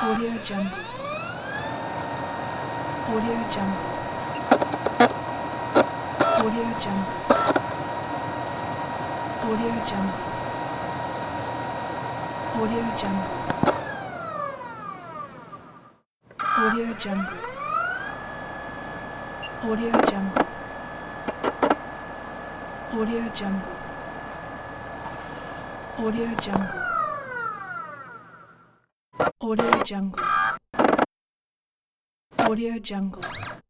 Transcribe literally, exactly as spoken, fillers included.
Audio Jungle. Audio Jungle. Audio Jungle. Audio Jungle. Audio Jungle. Audio Jungle. Audio Jungle. Audio Jungle. Audio Jungle. Audio Jungle. Audio Jungle.